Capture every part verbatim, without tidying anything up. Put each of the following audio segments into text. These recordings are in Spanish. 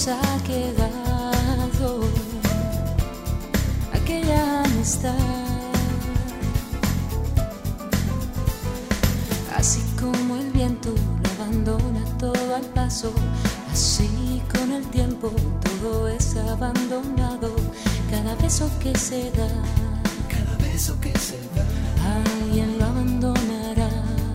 lejos ha quedado aquella amistad. Así como el viento lo abandona todo al paso, así con el tiempo todo es abandonado. Cada beso que se da, cada beso que se da, alguien lo abandonará.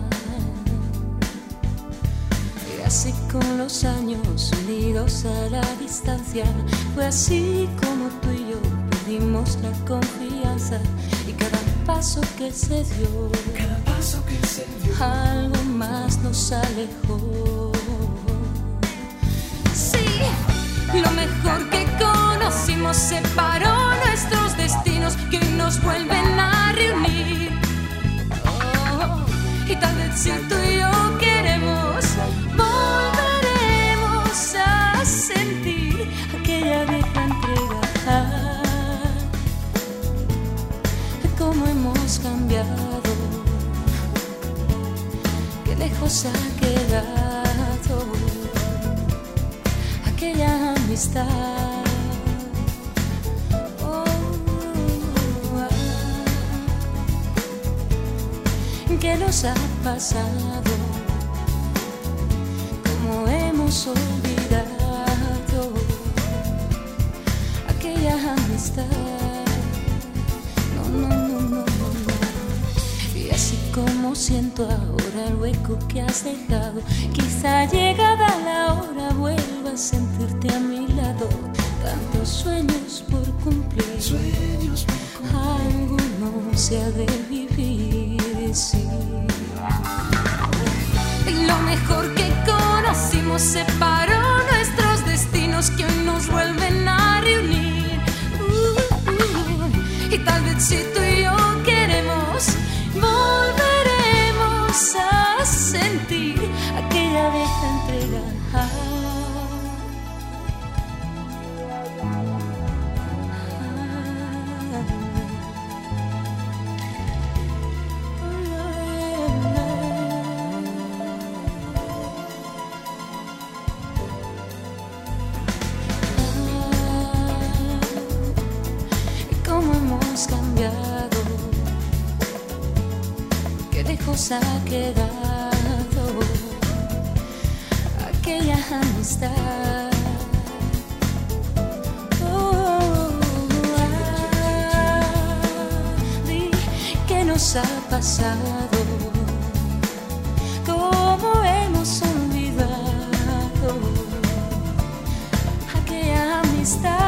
Y así con los años unidos a la distancia, fue así como tú y yo perdimos la confianza. Y cada paso que se dio, cada paso que se dio, algo más nos alejó. Sí, lo mejor que conocimos separó nuestros destinos que hoy nos vuelven a reunir. Oh, y tal vez si tú y yo queremos, volveremos a sentir aquella vieja entrega. Cómo hemos cambiado, qué lejos ha quedado aquella amistad. Oh, ah, ¿qué nos ha pasado? Cómo hemos olvidado aquella amistad. No, no, no, no, no, no. Y así como siento ahora el hueco que has dejado, quizá llegada la hora vuelva a sentirte a mi lado. Tantos sueños por cumplir, sueños por cumplir. alguno se ha de vivir, sí. Lo mejor que conocimos separó nuestros destinos que hoy nos vuelven a reunir. Uh, uh, y tal vez si tú y yo queremos, volveremos a sentir aquella vieja entrega. Cambiado, qué lejos ha quedado aquella amistad. Oh, ah, di, ¿qué nos ha pasado? ¿Cómo hemos olvidado aquella amistad?